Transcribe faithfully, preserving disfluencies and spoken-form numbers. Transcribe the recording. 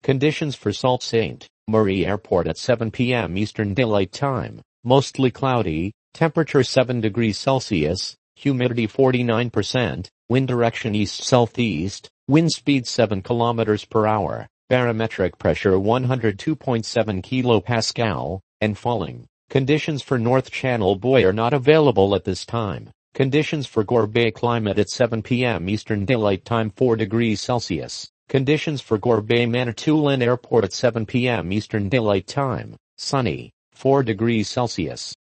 Conditions for Sault Ste. Marie Airport at seven p m Eastern Daylight Time. Mostly cloudy, temperature seven degrees Celsius, humidity forty-nine percent, wind direction east-southeast, wind speed seven kilometers per hour, barometric pressure one hundred two point seven kilopascal, and falling. Conditions for North Channel Buoy are not available at this time. Conditions for Gore Bay climate at seven p m Eastern Daylight Time four degrees Celsius. Conditions for Gore Bay Manitoulin Airport at seven p m Eastern Daylight Time, sunny, four degrees Celsius.